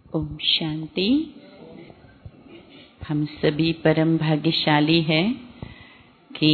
ओम शांति। हम सभी परम भाग्यशाली हैं कि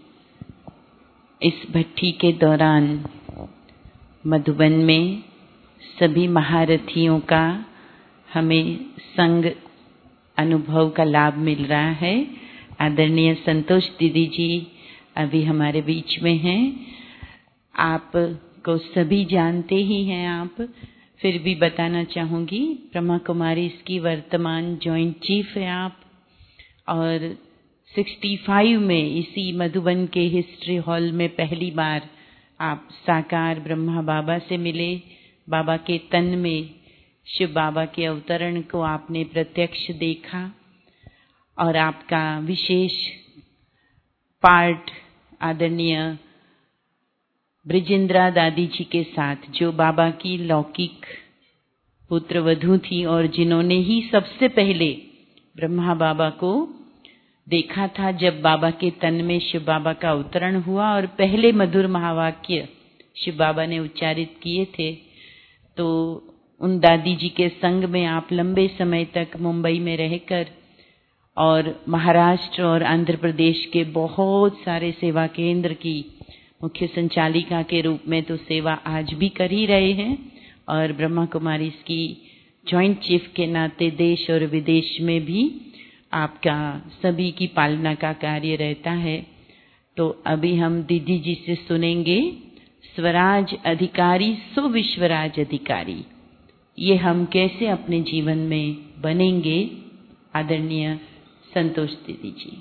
इस भट्टी के दौरान मधुबन में सभी महारथियों का हमें संग अनुभव का लाभ मिल रहा है। आदरणीय संतोष दीदी जी अभी हमारे बीच में हैं। आप को सभी जानते ही हैं, आप फिर भी बताना चाहूँगी। ब्रह्मा कुमारी इसकी वर्तमान जॉइंट चीफ है आप, और 65 में इसी मधुबन के हिस्ट्री हॉल में पहली बार आप साकार ब्रह्मा बाबा से मिले। बाबा के तन में शिव बाबा के अवतरण को आपने प्रत्यक्ष देखा, और आपका विशेष पार्ट आदरणीय ब्रिजेंद्रा दादी जी के साथ, जो बाबा की लौकिक पुत्र वधू थी और जिन्होंने ही सबसे पहले ब्रह्मा बाबा को देखा था जब बाबा के तन में शिव बाबा का अवतरण हुआ और पहले मधुर महावाक्य शिव बाबा ने उच्चारित किए थे। तो उन दादी जी के संग में आप लंबे समय तक मुंबई में रहकर और महाराष्ट्र और आंध्र प्रदेश के बहुत सारे सेवा केंद्र की मुख्य संचालिका के रूप में तो सेवा आज भी कर ही रहे हैं, और ब्रह्मा कुमारी इसकी जॉइंट चीफ के नाते देश और विदेश में भी आपका सभी की पालना का कार्य रहता है। तो अभी हम दीदी जी से सुनेंगे स्वराज अधिकारी सो विश्वराज अधिकारी, ये हम कैसे अपने जीवन में बनेंगे। आदरणीय संतोष दीदी जी।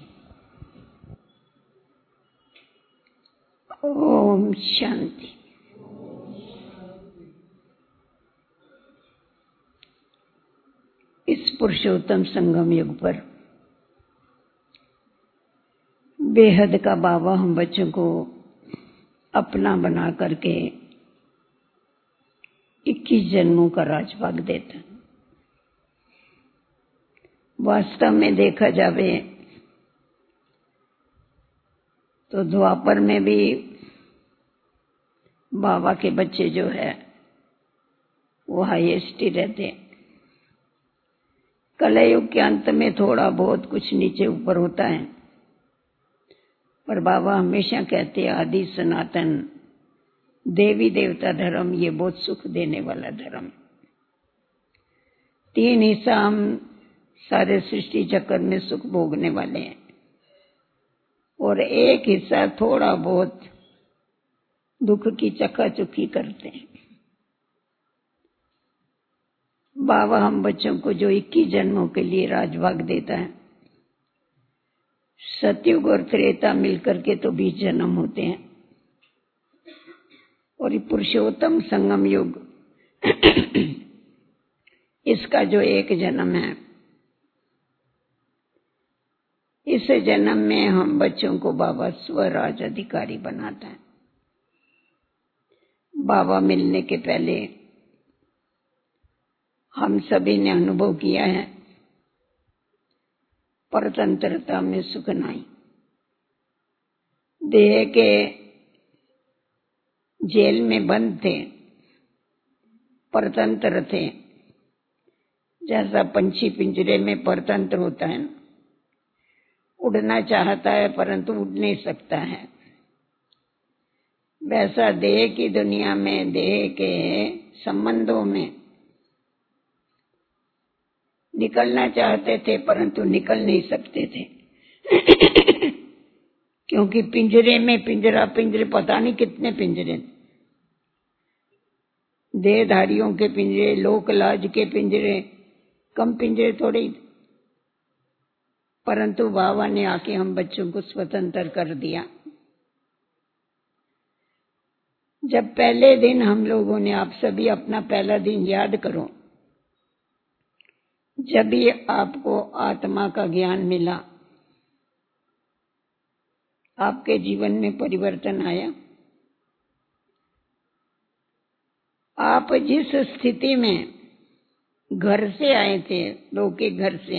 ओम शांति। इस पुरुषोत्तम संगम युग पर बेहद का बाबा हम बच्चों को अपना बना करके 21 जन्मों का राजभाग देता है। वास्तव में देखा जावे तो द्वापर में भी बाबा के बच्चे जो है वो हाईएस्ट ही रहते हैं। कलयुग के अंत में थोड़ा बहुत कुछ नीचे ऊपर होता है, पर बाबा हमेशा कहते हैं आदि सनातन देवी देवता धर्म ये बहुत सुख देने वाला धर्म। 3 हिस्सा हम सारे सृष्टि चक्कर में सुख भोगने वाले हैं, और 1 हिस्सा थोड़ा बहुत दुख की चक्काचुक्की करते हैं। बाबा हम बच्चों को जो 21 जन्मों के लिए राजभाग देता है, सतयुग और त्रेता मिलकर के तो 20 जन्म होते हैं, और ये पुरुषोत्तम संगम युग इसका जो 1 जन्म है, इस जन्म में हम बच्चों को बाबा स्वराज अधिकारी बनाता है। बाबा मिलने के पहले हम सभी ने अनुभव किया है परतंत्रता में सुख नहीं। देह के जेल में बंद थे, परतंत्र थे। जैसा पंछी पिंजरे में परतंत्र होता है, उड़ना चाहता है परंतु उड़ नहीं सकता है, वैसा देह की दुनिया में देह के संबंधों में निकलना चाहते थे परंतु निकल नहीं सकते थे क्योंकि पिंजरे में पिंजरे पता नहीं कितने पिंजरे, देहधारियों के पिंजरे, लोक लाज के पिंजरे, कम पिंजरे थोड़े ही। परंतु बाबा ने आके हम बच्चों को स्वतंत्र कर दिया। जब पहले दिन हम लोगों ने, आप सभी अपना पहला दिन याद करो, जब भी आपको आत्मा का ज्ञान मिला, आपके जीवन में परिवर्तन आया। आप जिस स्थिति में घर से आए थे, लोग के घर से,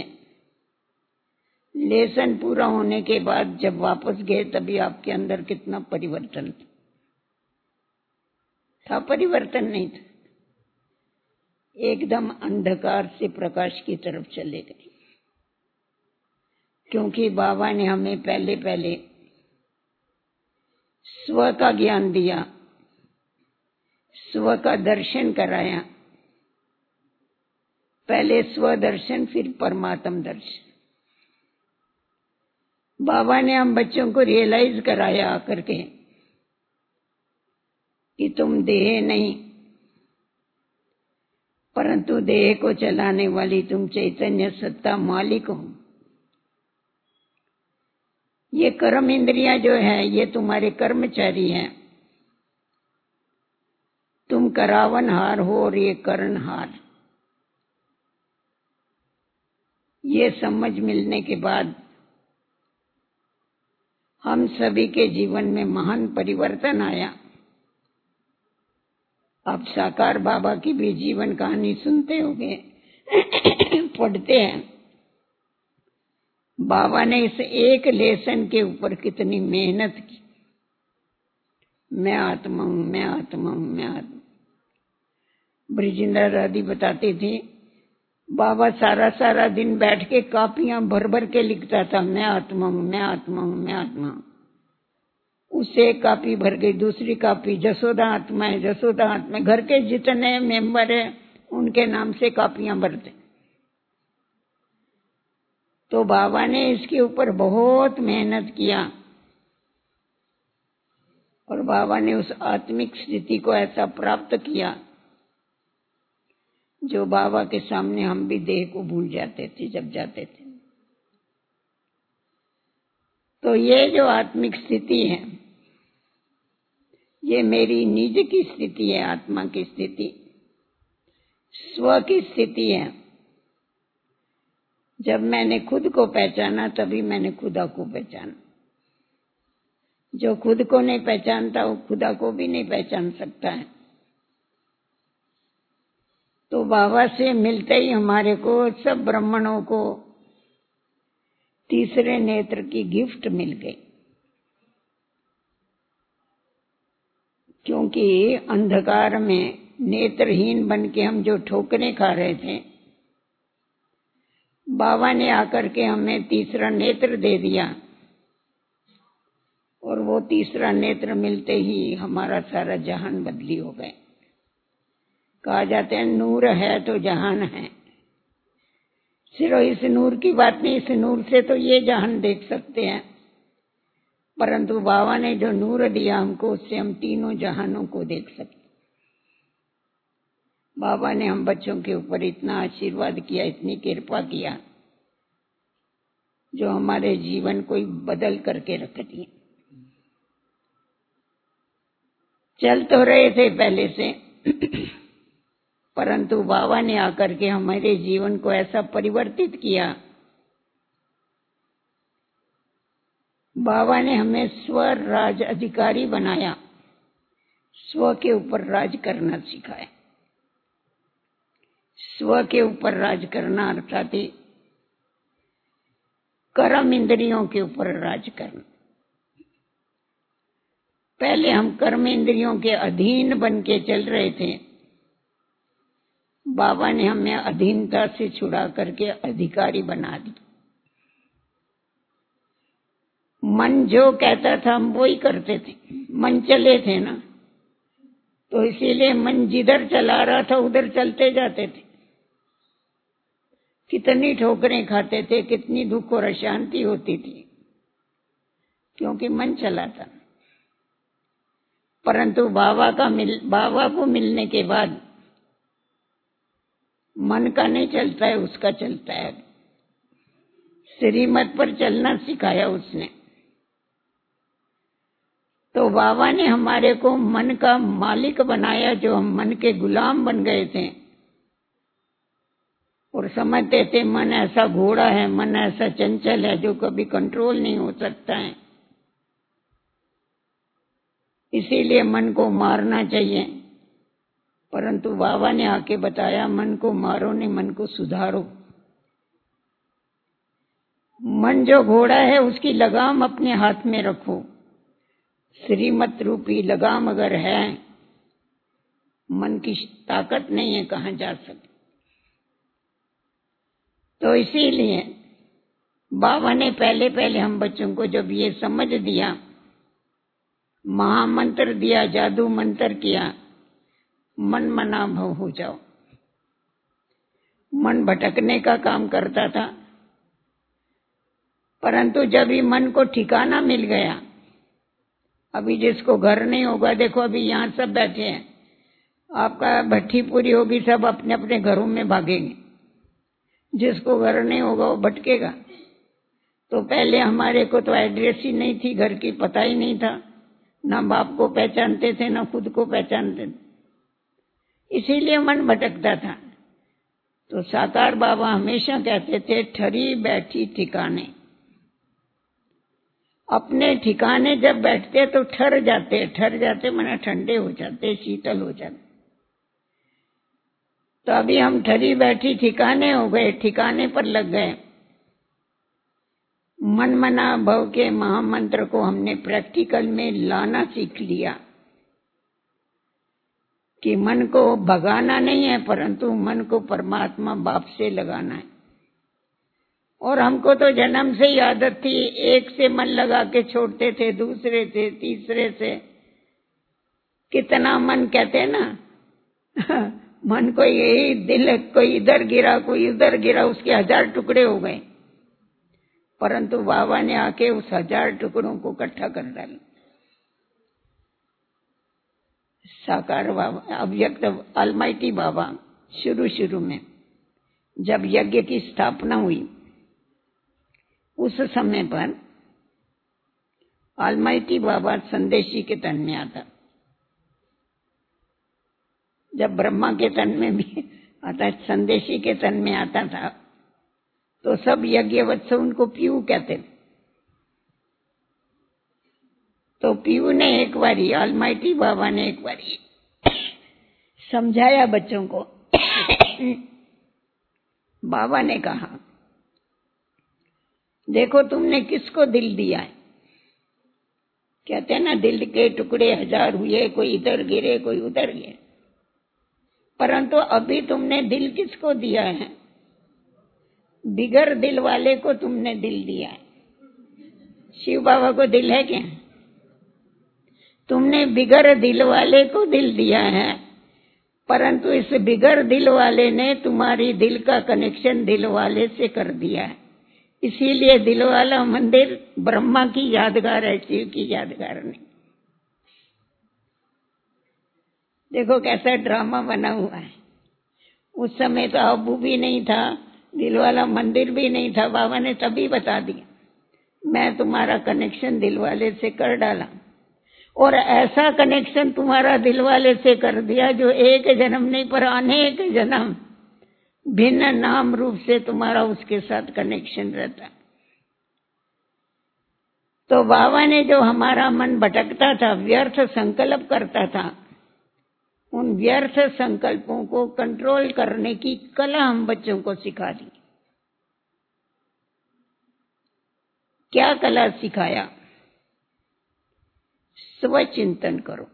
लेसन पूरा होने के बाद जब वापस गए तभी आपके अंदर कितना परिवर्तन था? परिवर्तन नहीं था। एकदम अंधकार से प्रकाश की तरफ चले गए, क्योंकि बाबा ने हमें पहले पहले स्व का ज्ञान दिया, स्व का दर्शन कराया। पहले स्व दर्शन, फिर परमात्म दर्शन। बाबा ने हम बच्चों को रियलाइज कराया आकर के कि तुम देह नहीं, परंतु देह को चलाने वाली तुम चैतन्य सत्ता मालिक हो। ये कर्म इंद्रियां जो है ये तुम्हारे कर्मचारी हैं, तुम करावनहार हो और ये करणहार। ये समझ मिलने के बाद हम सभी के जीवन में महान परिवर्तन आया। आप साकार बाबा की भी जीवन कहानी सुनते होंगे, पढ़ते हैं। बाबा ने इस एक लेसन के ऊपर कितनी मेहनत की। मैं आत्मा हूं, मैं आत्मा हूं, मैं आत्मा। ब्रिजिंदर दादी बताती थी, बाबा सारा सारा दिन बैठ के कापियां भर भर के लिखता था, मैं आत्मा हूं, मैं आत्मा हूं, मैं आत्मा हूं। उससे एक कापी भर गई, दूसरी कापी जसोदा आत्मा है, जसोदा आत्मा। घर के जितने मेंबर है उनके नाम से कापियां भरते। तो बाबा ने इसके ऊपर बहुत मेहनत किया और बाबा ने उस आत्मिक स्थिति को ऐसा प्राप्त किया जो बाबा के सामने हम भी देह को भूल जाते थे जब जाते थे। तो ये जो आत्मिक स्थिति है ये मेरी निज की स्थिति है, आत्मा की स्थिति, स्व की स्थिति है। जब मैंने खुद को पहचाना तभी मैंने खुदा को पहचाना। जो खुद को नहीं पहचानता वो खुदा को भी नहीं पहचान सकता है। तो बाबा से मिलते ही हमारे को, सब ब्राह्मणों को तीसरे नेत्र की गिफ्ट मिल गई, क्योंकि अंधकार में नेत्रहीन बन के हम जो ठोकरें खा रहे थे, बाबा ने आकर के हमें तीसरा नेत्र दे दिया और वो तीसरा नेत्र मिलते ही हमारा सारा जहान बदली हो गए। कहा जाता है नूर है तो जहान है। सिर्फ इस नूर की बात नहीं, इस नूर से तो ये जहान देख सकते हैं, परंतु बाबा ने जो नूर दिया हमको उससे हम तीनों जहानों को देख सकते। बाबा ने हम बच्चों के ऊपर इतना आशीर्वाद किया, इतनी कृपा किया, जो हमारे जीवन को बदल करके रख दिए। चल तो रहे थे पहले से, परंतु बाबा ने आकर के हमारे जीवन को ऐसा परिवर्तित किया। बाबा ने हमें स्व राज अधिकारी बनाया, स्व के ऊपर राज करना सिखाया। स्व के ऊपर राज करना अर्थात कर्म इंद्रियों के ऊपर राज करना। पहले हम कर्म इंद्रियों के अधीन बन के चल रहे थे, बाबा ने हमें अधीनता से छुड़ा करके अधिकारी बना दी। मन जो कहता था हम वो ही करते थे, मन चले थे ना, तो इसीलिए मन जिधर चला रहा था उधर चलते जाते थे। कितनी ठोकरें खाते थे, कितनी दुख और अशांति होती थी, क्योंकि मन चला था। परंतु बाबा को मिलने के बाद मन का नहीं चलता है, उसका चलता है। श्रीमत पर चलना सिखाया उसने। तो बाबा ने हमारे को मन का मालिक बनाया, जो हम मन के गुलाम बन गए थे और समझते थे मन ऐसा घोड़ा है, मन ऐसा चंचल है जो कभी कंट्रोल नहीं हो सकता है, इसीलिए मन को मारना चाहिए। परंतु बाबा ने आके बताया मन को मारो नहीं, मन को सुधारो। मन जो घोड़ा है उसकी लगाम अपने हाथ में रखो। श्रीमत रूपी लगाम अगर है, मन की ताकत नहीं है कहां जा सकती। तो इसीलिए बाबा ने पहले पहले हम बच्चों को जब ये समझ दिया, महामंत्र दिया, जादू मंत्र किया, मन मना भव हो जाओ। मन भटकने का काम करता था, परंतु जब ही मन को ठिकाना मिल गया, अभी जिसको घर नहीं होगा, देखो अभी यहाँ सब बैठे हैं, आपका भट्टी पूरी होगी, सब अपने अपने घरों में भागेंगे। जिसको घर नहीं होगा वो भटकेगा। तो पहले हमारे को तो एड्रेस ही नहीं थी, घर की पता ही नहीं था, ना बाप को पहचानते थे ना खुद को पहचानते थे, इसीलिए मन भटकता था। तो साकार बाबा हमेशा कहते थे, ठरी बैठी ठिकाने। अपने ठिकाने जब बैठते तो ठर जाते माने ठंडे हो जाते, शीतल हो जाते। तो अभी हम ठरी बैठी ठिकाने हो गए, ठिकाने पर लग गए। मन मना भव के महामंत्र को हमने प्रैक्टिकल में लाना सीख लिया कि मन को भगाना नहीं है, परंतु मन को परमात्मा बाप से लगाना है। और हमको तो जन्म से ही आदत थी, एक से मन लगा के छोड़ते थे, दूसरे से, तीसरे से, कितना मन कहते ना मन को यही दिल, कोई इधर गिरा कोई उधर गिरा, उसके 1000 टुकड़े हो गए। परंतु बाबा ने आके उस 1000 टुकड़ों को इकट्ठा कर डाला। साकार बाबा, अव्यक्त ऑलमाइटी बाबा, शुरू में जब यज्ञ की स्थापना हुई, उस समय पर ऑलमाइटी बाबा संदेशी के तन में आता। जब ब्रह्मा के तन में भी आता, संदेशी के तन में आता था, तो सब यज्ञवत्स उनको पीयू कहते। तो पीयू ने एक बारी, ऑलमाइटी बाबा ने एक बारी समझाया बच्चों को। बाबा ने कहा, देखो तुमने किसको दिल दिया है? कहते हैं ना, दिल के टुकड़े 1000 हुए, कोई इधर गिरे कोई उधर गिरे, परंतु अभी तुमने दिल किसको दिया है? बिगर दिल वाले को तुमने दिल दिया है। शिव बाबा को दिल है क्या? तुमने बिगर दिल वाले को दिल दिया है, परंतु इस बिगर दिल वाले ने तुम्हारी दिल का कनेक्शन दिल वाले से कर दिया है। इसीलिए दिल वाला मंदिर ब्रह्मा की यादगार है, शिव की यादगार नहीं। देखो कैसा ड्रामा बना हुआ है। उस समय तो अबू भी नहीं था, दिल वाला मंदिर भी नहीं था। बाबा ने तभी बता दिया, मैं तुम्हारा कनेक्शन दिल वाले से कर डाला, और ऐसा कनेक्शन तुम्हारा दिल वाले से कर दिया जो एक जन्म नहीं पर अनेक जन्म भिन्न नाम रूप से तुम्हारा उसके साथ कनेक्शन रहता। तो बाबा ने जो हमारा मन भटकता था, व्यर्थ संकल्प करता था, उन व्यर्थ संकल्पों को कंट्रोल करने की कला हम बच्चों को सिखा दी। क्या कला सिखाया? स्वचिंतन करो।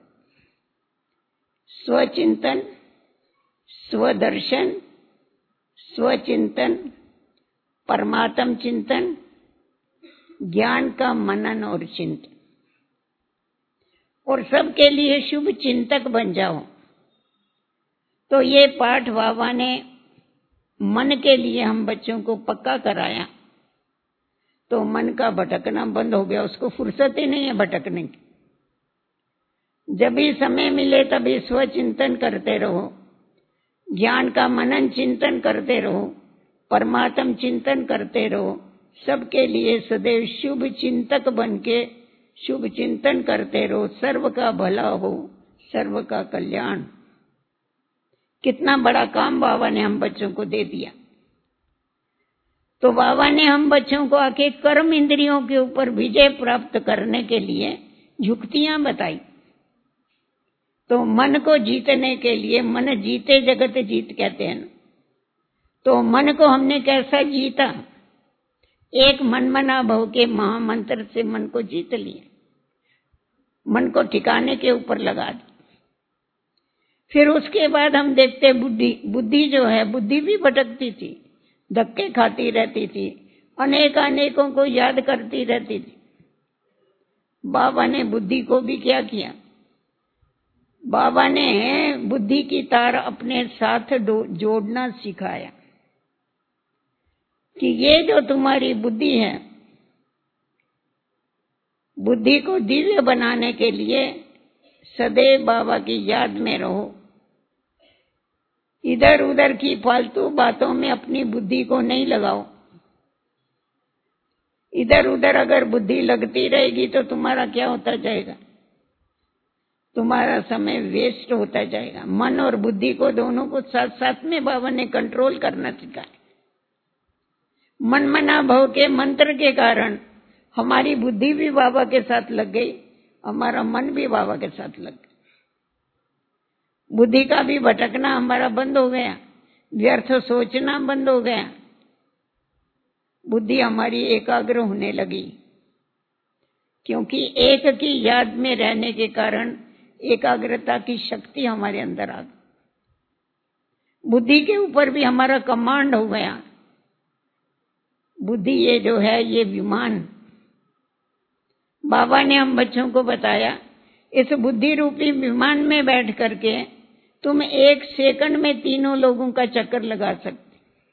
स्वचिंतन, स्वदर्शन, स्वचिंतन, परमात्म चिंतन, ज्ञान का मनन और चिंतन, और सबके लिए शुभ चिंतक बन जाओ। तो ये पाठ बाबा ने मन के लिए हम बच्चों को पक्का कराया, तो मन का भटकना बंद हो गया। उसको फुर्सत ही नहीं है भटकने की। जब भी समय मिले तभी स्वचिंतन करते रहो, ज्ञान का मनन चिंतन करते रहो, परमात्म चिंतन करते रहो, सबके लिए सदैव शुभ चिंतक बन के शुभ चिंतन करते रहो। सर्व का भला हो, सर्व का कल्याण। कितना बड़ा काम बाबा ने हम बच्चों को दे दिया। तो बाबा ने हम बच्चों को आके कर्म इंद्रियों के ऊपर विजय प्राप्त करने के लिए युक्तियां बताई। तो मन को जीतने के लिए, मन जीते जगत जीत कहते हैं ना, तो मन को हमने कैसा जीता? एक मनमना भव के महामंत्र से मन को जीत लिया, मन को ठिकाने के ऊपर लगा दी। फिर उसके बाद हम देखते बुद्धि जो है, बुद्धि भी भटकती थी, धक्के खाती रहती थी, अनेकों को याद करती रहती थी। बाबा ने बुद्धि को भी क्या किया, बाबा ने बुद्धि की तार अपने साथ जोड़ना सिखाया कि ये जो तुम्हारी बुद्धि है, बुद्धि को दिव्य बनाने के लिए सदैव बाबा की याद में रहो। इधर उधर की फालतू बातों में अपनी बुद्धि को नहीं लगाओ। इधर उधर अगर बुद्धि लगती रहेगी तो तुम्हारा क्या होता जाएगा, तुम्हारा समय वेस्ट होता जाएगा। मन और बुद्धि को दोनों को साथ साथ में बाबा ने कंट्रोल करना सिखाया। मन मना भव के मंत्र के कारण हमारी बुद्धि भी बाबा के साथ लग गई, हमारा मन भी बाबा के साथ लग गया। बुद्धि का भी भटकना हमारा बंद हो गया, व्यर्थ सोचना बंद हो गया, बुद्धि हमारी एकाग्र होने लगी। क्योंकि एक की याद में रहने के कारण एकाग्रता की शक्ति हमारे अंदर आ गई। बुद्धि के ऊपर भी हमारा कमांड हो गया। बुद्धि ये जो है, ये विमान, बाबा ने हम बच्चों को बताया, इस बुद्धि रूपी विमान में बैठ करके तुम 1 सेकंड में तीनों लोगों का चक्कर लगा सकते।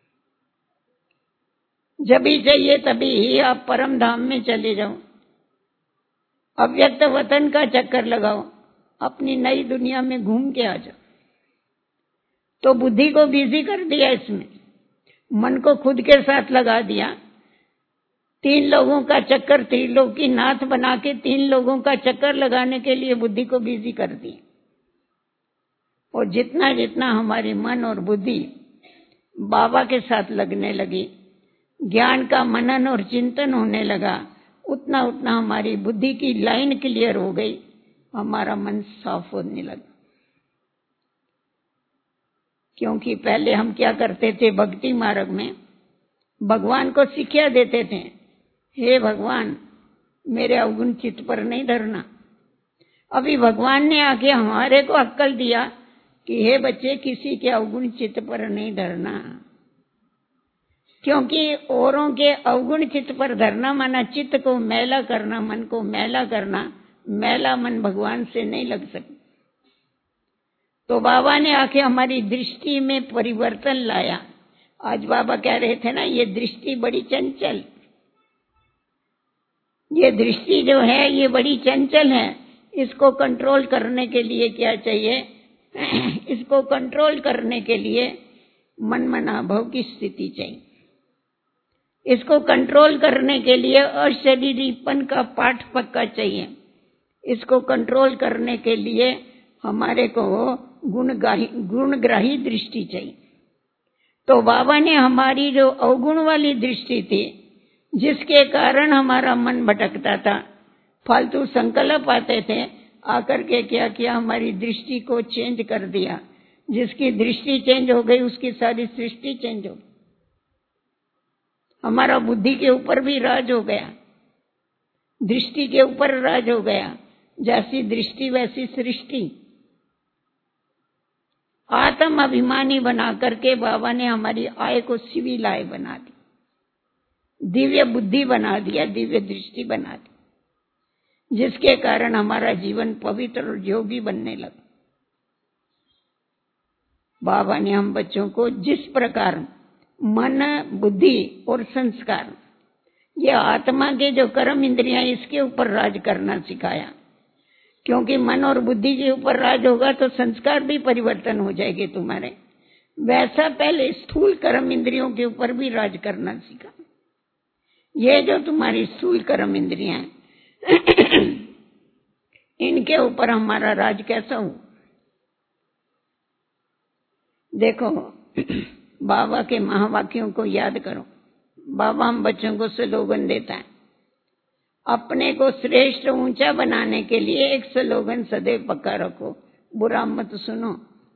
जब भी चाहिए तभी ही आप परम धाम में चले जाओ, अव्यक्त वतन का चक्कर लगाओ, अपनी नई दुनिया में घूम के आ जाओ। तो बुद्धि को बिजी कर दिया, इसमें मन को खुद के साथ लगा दिया। 3 लोगों का चक्कर, त्रिलोकी नाथ बना के 3 लोगों का चक्कर लगाने के लिए बुद्धि को बिजी कर दिया। और जितना जितना हमारी मन और बुद्धि बाबा के साथ लगने लगी, ज्ञान का मनन और चिंतन होने लगा, उतना उतना हमारी बुद्धि की लाइन क्लियर हो गई, हमारा मन साफ होने लगा। क्योंकि पहले हम क्या करते थे, भक्ति मार्ग में भगवान को शिक्षा देते थे, हे भगवान मेरे अवगुण चित्त पर नहीं धरना। अभी भगवान ने आके हमारे को अक्ल दिया कि हे बच्चे, किसी के अवगुण चित्त पर नहीं धरना। क्योंकि औरों के अवगुण चित्त पर धरना माना चित्त को मैला करना, मन को मैला करना। मैला मन भगवान से नहीं लग सकता। तो बाबा ने आके हमारी दृष्टि में परिवर्तन लाया। आज बाबा कह रहे थे ना, ये दृष्टि बड़ी चंचल, ये दृष्टि जो है ये बड़ी चंचल है। इसको कंट्रोल करने के लिए क्या चाहिए, इसको कंट्रोल करने के लिए मन मना भव की स्थिति चाहिए। इसको कंट्रोल करने के लिए अशरीरीपन का पाठ पक्का चाहिए। इसको कंट्रोल करने के लिए हमारे को गुणग्राही दृष्टि चाहिए। तो बाबा ने हमारी जो अवगुण वाली दृष्टि थी, जिसके कारण हमारा मन भटकता था, फालतू संकल्प आते थे, आकर के क्या किया, हमारी दृष्टि को चेंज कर दिया। जिसकी दृष्टि चेंज हो गई उसकी सारी सृष्टि चेंज हो गई। हमारा बुद्धि के ऊपर भी राज हो गया, दृष्टि के ऊपर राज हो गया। जैसी दृष्टि वैसी सृष्टि। आत्म अभिमानी बना करके बाबा ने हमारी आय को सिविल आय बना दी, दिव्य बुद्धि बना दिया, दिव्य दृष्टि बना दी, जिसके कारण हमारा जीवन पवित्र और योगी बनने लगा। बाबा ने हम बच्चों को जिस प्रकार मन, बुद्धि और संस्कार, ये आत्मा के जो कर्म इंद्रियां, इसके ऊपर राज करना सिखाया। क्योंकि मन और बुद्धि के ऊपर राज होगा तो संस्कार भी परिवर्तन हो जाएंगे तुम्हारे। वैसा पहले स्थूल कर्म इंद्रियों के ऊपर भी राज करना सीखा। ये जो तुम्हारी स्थूल कर्म इंद्रियां हैं, इनके ऊपर हमारा राज कैसा हो। देखो, बाबा के महावाक्यों को याद करो। बाबा हम बच्चों को स्लोगन देता है। अपने को श्रेष्ठ ऊंचा बनाने के लिए एक स्लोगन सदैव पक्का रखो, बुरा मत सुनो,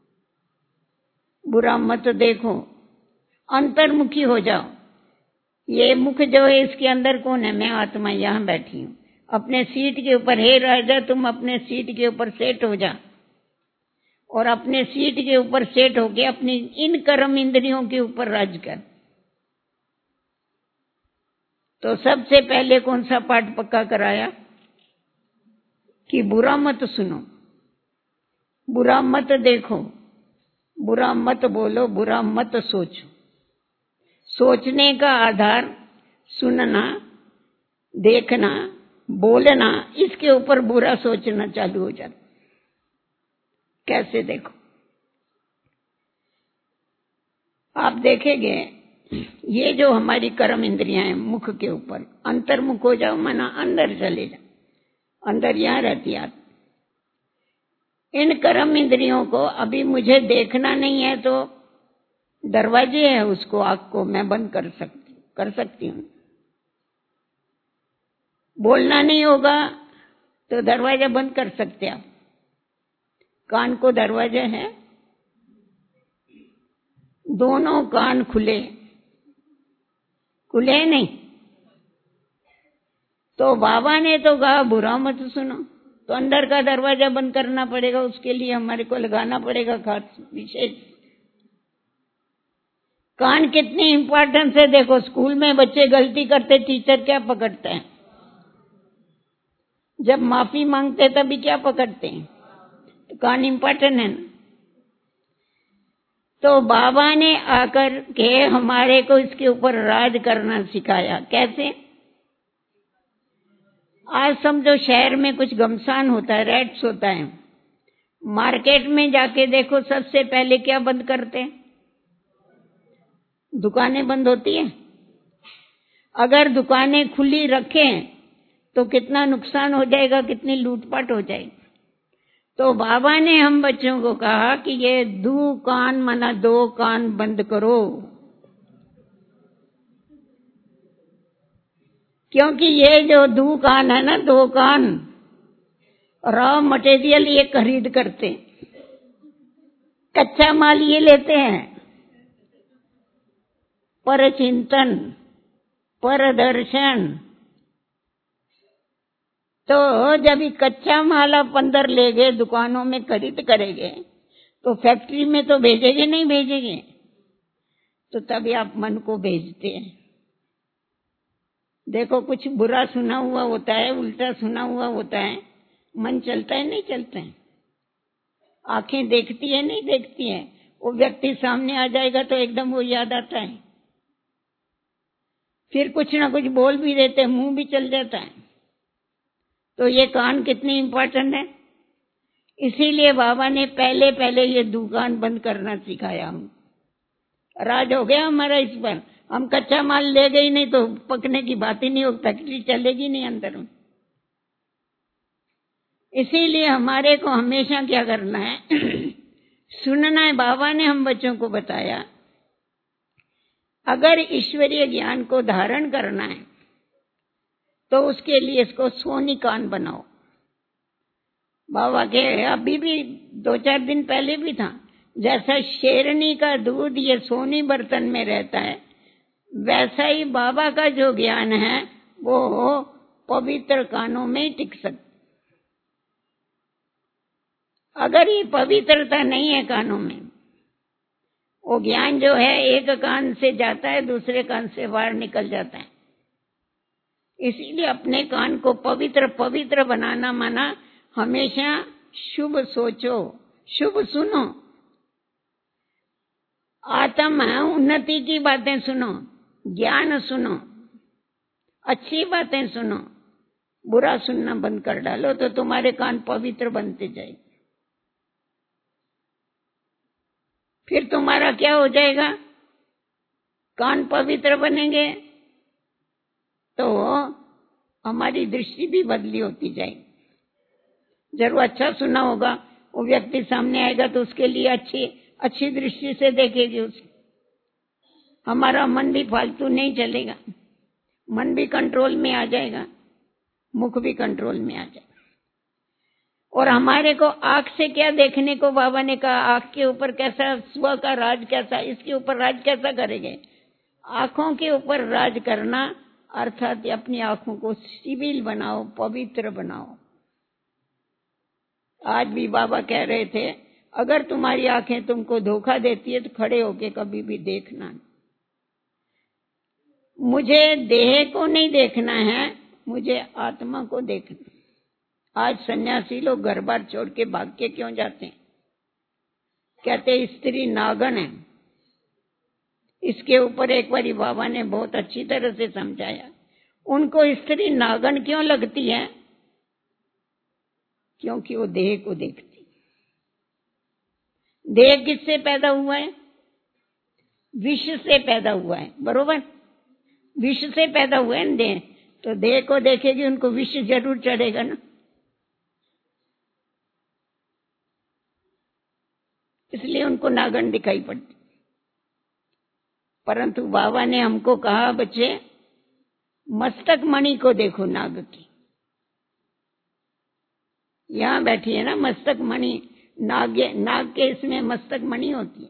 बुरा मत देखो, अंतर्मुखी हो जाओ। ये मुख जो है, इसके अंदर कौन है, मैं आत्मा यहाँ बैठी हूँ अपने सीट के ऊपर। हे राजा, तुम अपने सीट के ऊपर सेट हो जा और अपने सीट के ऊपर सेट होके अपनी इन कर्म इंद्रियों के ऊपर राज कर। तो सबसे पहले कौन सा पाठ पक्का कराया कि बुरा मत सुनो, बुरा मत देखो, बुरा मत बोलो, बुरा मत सोचो। सोचने का आधार सुनना, देखना, बोलना, इसके ऊपर बुरा सोचना चालू हो जाता। कैसे देखो, आप देखेंगे ये जो हमारी कर्म इंद्रियां हैं मुख के ऊपर, अंतर्मुख हो जाओ, माना अंदर चले जाओ, अंदर यहां रहती है। इन कर्म इंद्रियों को अभी मुझे देखना नहीं है तो दरवाजे है उसको, आंख को मैं बंद कर सकती हूँ। बोलना नहीं होगा तो दरवाजा बंद कर सकते आप। कान को दरवाजा है, दोनों कान खुले नहीं। तो बाबा ने तो कहा बुरा मत सुनो, तो अंदर का दरवाजा बंद करना पड़ेगा, उसके लिए हमारे को लगाना पड़ेगा खास विशेष। कान कितनी इंपॉर्टेंस है देखो, स्कूल में बच्चे गलती करते टीचर क्या पकड़ते हैं, जब माफी मांगते तभी क्या पकड़ते हैं, तो कान इंपॉर्टेंट है ना। तो बाबा ने आकर के हमारे को इसके ऊपर राज करना सिखाया। कैसे? आज समझो शहर में कुछ घमसान होता है, रैट्स होता है, मार्केट में जाके देखो सबसे पहले क्या बंद करते हैं, दुकानें बंद होती है। अगर दुकानें खुली रखें तो कितना नुकसान हो जाएगा, कितनी लूटपाट हो जाएगी। तो बाबा ने हम बच्चों को कहा कि ये दुकान माना दो कान बंद करो, क्योंकि ये जो दुकान है ना, दो कान रॉ मटेरियल ये खरीद करते, कच्चा माल ये लेते हैं, पर चिंतन, पर दर्शन। तो जब ये कच्चा माल आप अंदर ले गए दुकानों में खरीद करेंगे तो फैक्ट्री में तो भेजेंगे नहीं, भेजेंगे तो तभी आप मन को भेजते हैं। देखो कुछ बुरा सुना हुआ होता है, उल्टा सुना हुआ होता है, मन चलता है नहीं चलता है, आंखें देखती है नहीं देखती है, वो व्यक्ति सामने आ जाएगा तो एकदम वो याद आता है, फिर कुछ ना कुछ बोल भी देते हैं, मुंह भी चल जाता है। तो ये कान कितनी इंपॉर्टेंट है। इसीलिए बाबा ने पहले ये दुकान बंद करना सिखाया। हम राज हो गया हमारा इस पर, हम कच्चा माल ले गए नहीं तो पकने की बात ही नहीं हो, फैक्ट्री चलेगी नहीं अंदर में। इसीलिए हमारे को हमेशा क्या करना है सुनना है। बाबा ने हम बच्चों को बताया अगर ईश्वरीय ज्ञान को धारण करना है तो उसके लिए इसको सोनी कान बनाओ। बाबा के अभी भी 2-4 दिन पहले भी था, जैसा शेरनी का दूध ये सोनी बर्तन में रहता है, वैसा ही बाबा का जो ज्ञान है वो पवित्र कानों में ही टिक सकता। अगर ये पवित्रता नहीं है कानों में, वो ज्ञान जो है एक कान से जाता है दूसरे कान से बाहर निकल जाता है। इसीलिए अपने कान को पवित्र बनाना माना हमेशा शुभ सोचो, शुभ सुनो, आत्म उन्नति की बातें सुनो, ज्ञान सुनो, अच्छी बातें सुनो, बुरा सुनना बंद कर डालो तो तुम्हारे कान पवित्र बनते जाएंगे। फिर तुम्हारा क्या हो जाएगा, कान पवित्र बनेंगे तो हमारी दृष्टि भी बदली होती जाएगी। जरूर अच्छा सुना होगा, वो व्यक्ति सामने आएगा तो उसके लिए अच्छी दृष्टि से देखेगी उसको। हमारा मन भी फालतू नहीं चलेगा, मन भी कंट्रोल में आ जाएगा, मुख भी कंट्रोल में आ जाएगा। और हमारे को आंख से क्या देखने को बाबा ने कहा, आंख के ऊपर कैसा स्व का राज कैसा, इसके ऊपर राज कैसा करेंगे। आंखों के ऊपर राज करना अर्थात अपनी आंखों को सिविल बनाओ, पवित्र बनाओ। आज भी बाबा कह रहे थे अगर तुम्हारी आंखें तुमको धोखा देती है तो खड़े होके कभी भी देखना। मुझे देह को नहीं देखना है, मुझे आत्मा को देखना। आज सन्यासी लोग घर बार छोड़ के भाग के क्यों जाते हैं? कहते स्त्री नागन है। इसके ऊपर एक बारी बाबा ने बहुत अच्छी तरह से समझाया। उनको स्त्री नागन क्यों लगती है? क्योंकि वो देह को देखती। देह किससे पैदा हुआ है? विष से पैदा हुआ है, बरोबर? विष से पैदा हुआ है ना देह, तो देह को देखेगी उनको विष जरूर चढ़ेगा ना। इसलिए उनको नागन दिखाई पड़ती। परंतु बाबा ने हमको कहा, बच्चे मस्तक मणि को देखो नाग की। यहां बैठी है ना मस्तक मणि, नाग के इसमें मस्तक मणि होती है।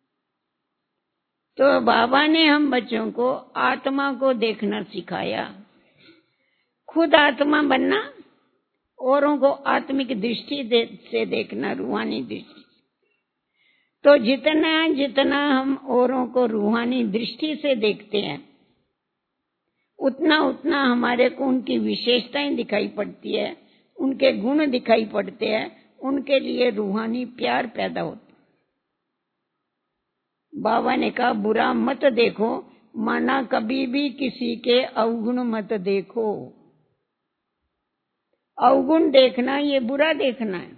तो बाबा ने हम बच्चों को आत्मा को देखना सिखाया। खुद आत्मा बनना, औरों को आत्मिक दृष्टि से देखना, रूहानी दृष्टि। तो जितना जितना हम औरों को रूहानी दृष्टि से देखते हैं, उतना उतना हमारे को उनकी विशेषताएं दिखाई पड़ती है, उनके गुण दिखाई पड़ते हैं, उनके लिए रूहानी प्यार पैदा होता। बाबा ने कहा बुरा मत देखो, माना कभी भी किसी के अवगुण मत देखो। अवगुण देखना ये बुरा देखना है।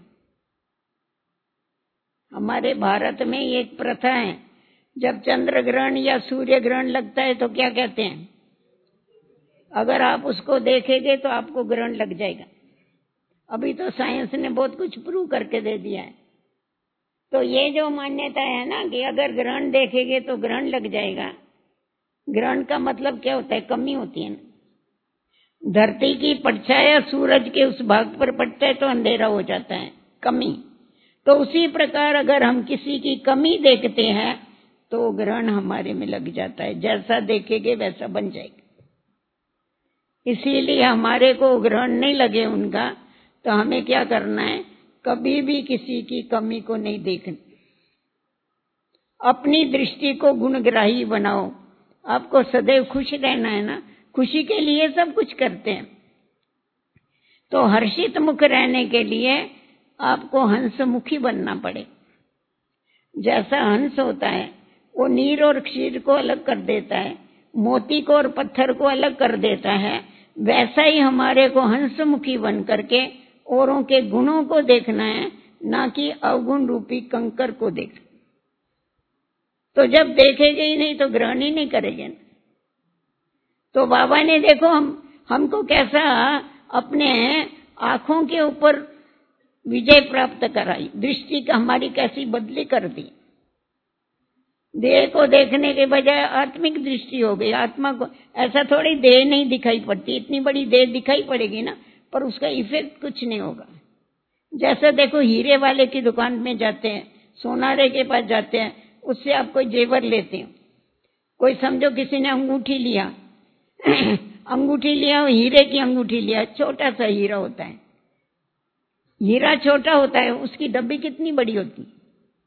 हमारे भारत में एक प्रथा है, जब चंद्र ग्रहण या सूर्य ग्रहण लगता है तो क्या कहते हैं? अगर आप उसको देखेंगे तो आपको ग्रहण लग जाएगा। अभी तो साइंस ने बहुत कुछ प्रूव करके दे दिया है। तो ये जो मान्यता है ना कि अगर ग्रहण देखेंगे तो ग्रहण लग जाएगा, ग्रहण का मतलब क्या होता है? कमी होती है ना। धरती की परछाया सूरज के उस भाग पर पड़ता है तो अंधेरा हो जाता है, कमी। तो उसी प्रकार अगर हम किसी की कमी देखते हैं तो ग्रहण हमारे में लग जाता है। जैसा देखेंगे वैसा बन जाएगा। इसीलिए हमारे को ग्रहण नहीं लगे उनका, तो हमें क्या करना है? कभी भी किसी की कमी को नहीं देखना। अपनी दृष्टि को गुणग्राही बनाओ। आपको सदैव खुश रहना है ना, खुशी के लिए सब कुछ करते हैं। तो हर्षित मुख रहने के लिए आपको हंसमुखी बनना पड़े। जैसा हंस होता है वो नीर और क्षीर को अलग कर देता है, मोती को और पत्थर को अलग कर देता है, वैसा ही हमारे को हंसमुखी बन करके औरों के गुणों को देखना है, ना कि अवगुण रूपी कंकर को देखना। तो जब देखेंगे ही नहीं तो ग्रहण ही नहीं करेंगे। तो बाबा ने देखो हमको कैसा अपने आंखों के ऊपर विजय प्राप्त कराई, दृष्टि का हमारी कैसी बदली कर दी। देह को देखने के बजाय आत्मिक दृष्टि हो गई। आत्मा को ऐसा थोड़ी देह नहीं दिखाई पड़ती, इतनी बड़ी देह दिखाई पड़ेगी ना, पर उसका इफेक्ट कुछ नहीं होगा। जैसा देखो हीरे वाले की दुकान में जाते हैं, सोनारे के पास जाते हैं, उससे आप कोई जेवर लेते हो। कोई समझो किसी ने अंगूठी लिया अंगूठी लिया, हीरे की अंगूठी लिया, छोटा सा हीरा होता है। हीरा छोटा होता है, उसकी डब्बी कितनी बड़ी होती है,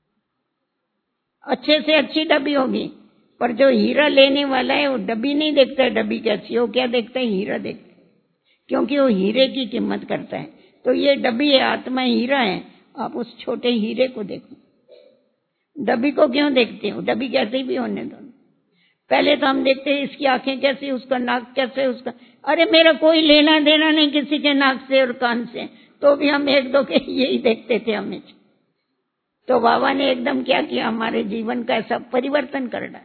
अच्छे से अच्छी डब्बी होगी, पर जो हीरा लेने वाला है वो डब्बी नहीं देखता है डब्बी कैसी हो, क्या देखता है? हीरा देखता है, क्योंकि वो हीरे की कीमत करता है। तो ये डब्बी है, आत्मा हीरा है। आप उस छोटे हीरे को देखो, डब्बी को क्यों देखते हो? डब्बी कैसे भी होने दो। पहले तो हम देखते हैं इसकी आंखें कैसी, उसका नाक कैसे, उसका, अरे मेरा कोई लेना देना नहीं किसी के नाक से और कान से, तो भी हम एक दो के यही देखते थे हमेशा। तो बाबा ने एकदम क्या किया, हमारे जीवन का ऐसा परिवर्तन कर डाला।